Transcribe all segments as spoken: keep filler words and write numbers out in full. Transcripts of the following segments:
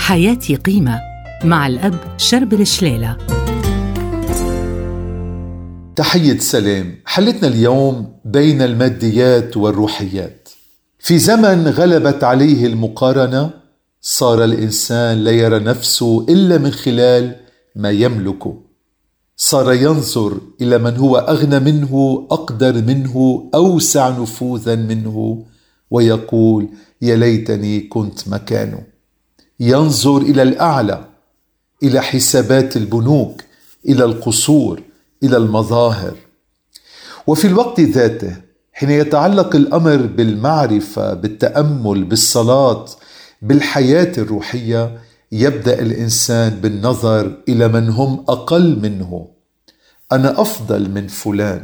حياتي قيمة مع الأب شربل شليلة. تحية سلام. حلتنا اليوم بين الماديات والروحيات. في زمن غلبت عليه المقارنة صار الإنسان لا يرى نفسه إلا من خلال ما يملكه، صار ينظر إلى من هو أغنى منه، أقدر منه، أوسع نفوذا منه، ويقول يا ليتني كنت مكانه. ينظر إلى الأعلى، إلى حسابات البنوك، إلى القصور، إلى المظاهر. وفي الوقت ذاته حين يتعلق الأمر بالمعرفة، بالتأمل، بالصلاة، بالحياة الروحية، يبدأ الإنسان بالنظر إلى من هم أقل منه. أنا أفضل من فلان،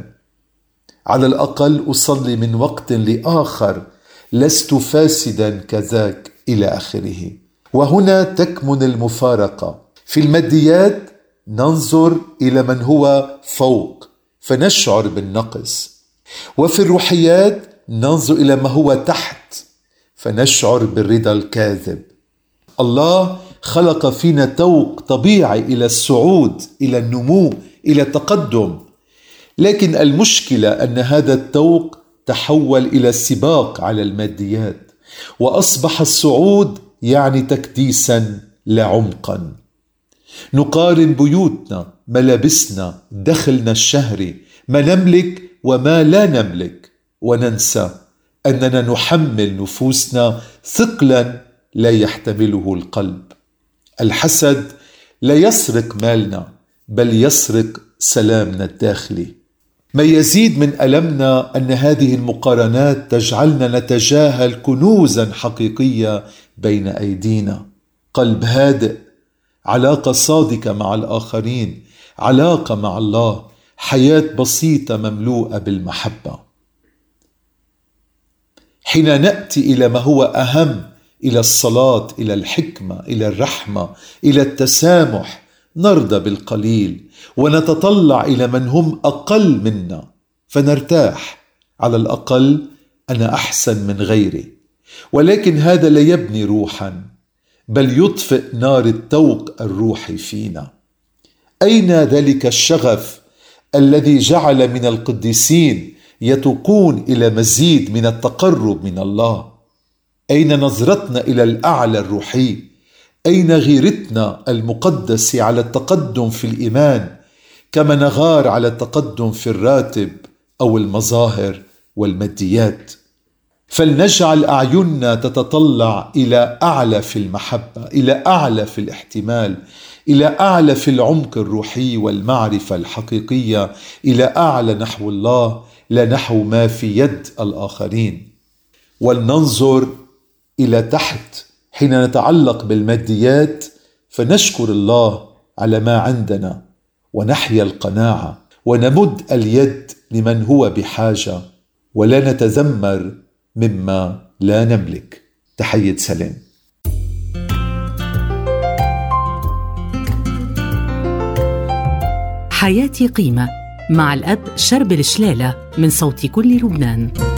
على الأقل أصلي من وقت لآخر، لست فاسدا كذاك، إلى آخره. وهنا تكمن المفارقة. في الماديات ننظر إلى من هو فوق فنشعر بالنقص، وفي الروحيات ننظر إلى ما هو تحت فنشعر بالرضا الكاذب. الله خلق فينا توق طبيعي إلى الصعود، إلى النمو، إلى التقدم، لكن المشكلة أن هذا التوق تحول إلى سباق على الماديات، وأصبح الصعود يعني تكديسا لا عمقا. نقارن بيوتنا، ملابسنا، دخلنا الشهري، ما نملك وما لا نملك، وننسى أننا نحمل نفوسنا ثقلا لا يحتمله القلب. الحسد لا يسرق مالنا، بل يسرق سلامنا الداخلي. ما يزيد من ألمنا أن هذه المقارنات تجعلنا نتجاهل كنوزا حقيقية بين أيدينا: قلب هادئ، علاقة صادقة مع الآخرين، علاقة مع الله، حياة بسيطة مملوءة بالمحبة. حين نأتي إلى ما هو أهم، إلى الصلاة، إلى الحكمة، إلى الرحمة، إلى التسامح، نرضى بالقليل ونتطلع إلى من هم أقل منا فنرتاح. على الأقل أنا أحسن من غيري. ولكن هذا لا يبني روحا، بل يطفئ نار التوق الروحي فينا. أين ذلك الشغف الذي جعل من القديسين يتوقون إلى مزيد من التقرب من الله؟ أين نظرتنا إلى الأعلى الروحي؟ أين غيرتنا المقدسة على التقدم في الإيمان، كما نغار على التقدم في الراتب أو المظاهر والماديات؟ فلنجعل أعيننا تتطلع إلى أعلى في المحبة، إلى أعلى في الاحتمال، إلى أعلى في العمق الروحي والمعرفة الحقيقية، إلى أعلى نحو الله لا نحو ما في يد الآخرين. ولننظر إلى تحت حين نتعلق بالماديات، فنشكر الله على ما عندنا، ونحيا القناعة، ونمد اليد لمن هو بحاجة، ولا نتذمر مما لا نملك. تحية سلام. حياتي قيمة مع الأب شربل شليلة، من صوت كل لبنان.